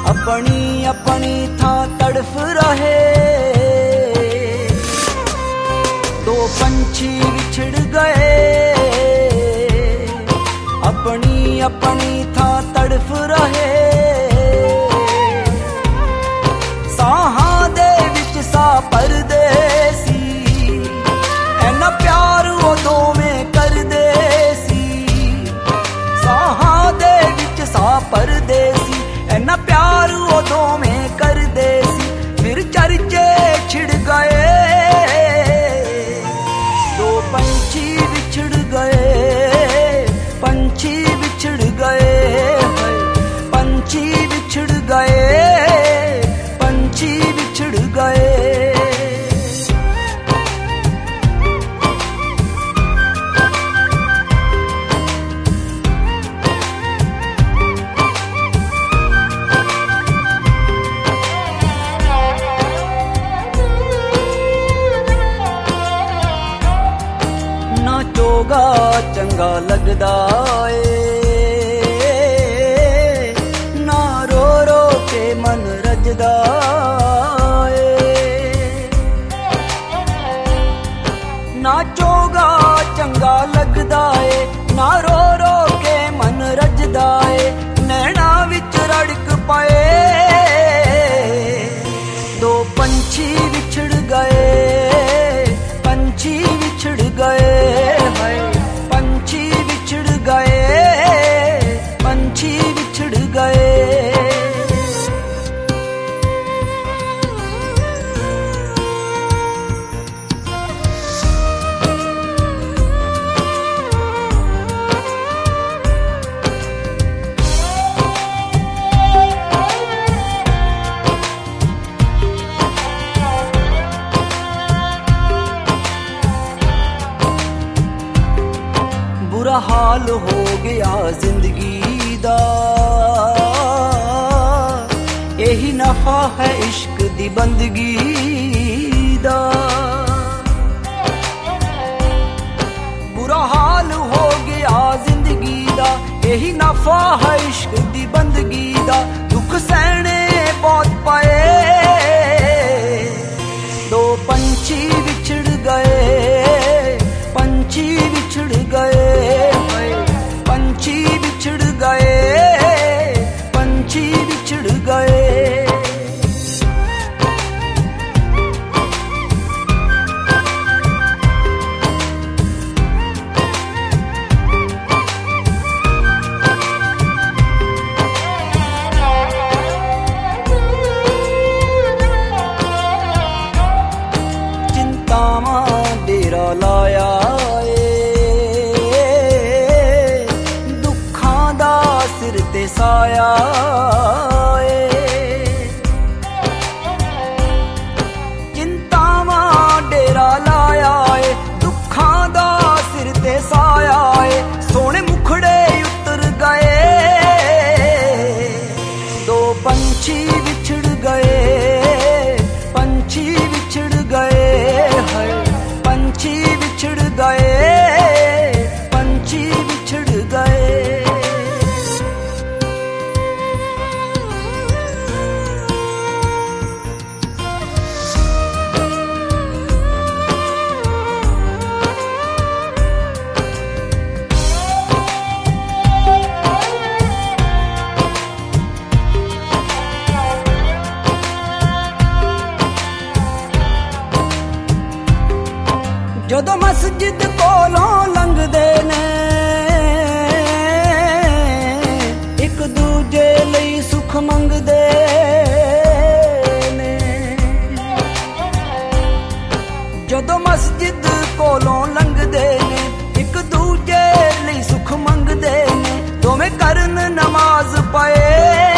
अपनी अपनी था तड़फ रहे। दो पंछी बिछड़ गए, अपनी अपनी था तड़फ रहे। साहां दे विच सा परदेसी, ऐना प्यार वो दोवें करदे सी। साहां दे विच सा परदेसी, ऐना प्यार वो दोवें करदे सी। फिर चर्चे छिड़ गए, दो पंछी बिछड़ गए, पंछी बिछड़ गए, पंछी बिछड़ गए, पंछी बिछड़ गए। ना चोगा चंगा लगदा ए, ना रो रो के मन रजदा ए। ना चोगा चंगा लगदा ए, ना रो रो के मन रजदा ए। नैना विच रड़क पाए, दो पंछी बिछड़ गए, पंछी बिछड़ गए, पंछी बिछड़ गए, पंछी बिछड़ गए। बुरा हाल हो गया जिंदगी दा, यही नफा है इश्क दी बंदगी दा। बुरा हाल हो गया जिंदगी दा, यही नफा है इश्क दी बंदगी दा। दुख सहने बहुत पाए, दो पंछी बिछड़ गए, पंछी बिछड़ गए, पंछी बिछड़ गए, पंछी बिछड़ गए। चिंतावां डेरा लाया, ते साया चिंतावां डेरा लाया ए, दुखां दा सिर ते साया ए। सोने मुखड़े उतर गए, दो पंछी बिछड़ गए, पंछी बिछड़ गए, पंछी बिछड़ गए, पंछी बिछड़ गए। जदों मस्जिद कोलों लंघदे ने, एक दूजे लई सुख मंगदे ने। जदों मस्जिद कोलों लंघदे ने, एक दूजे लई सुख मंगदे ने। दोवें करन नमाज पाए,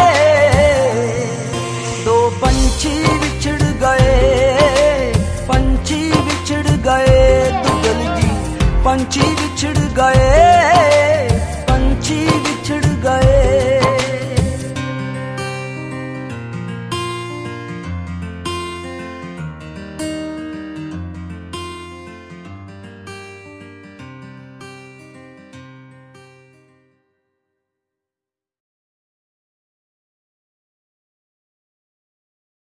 दो पंछी बिछड़ गए, पंछी बिछड़ गए। दुगल जी पंछी बिछड़ गए,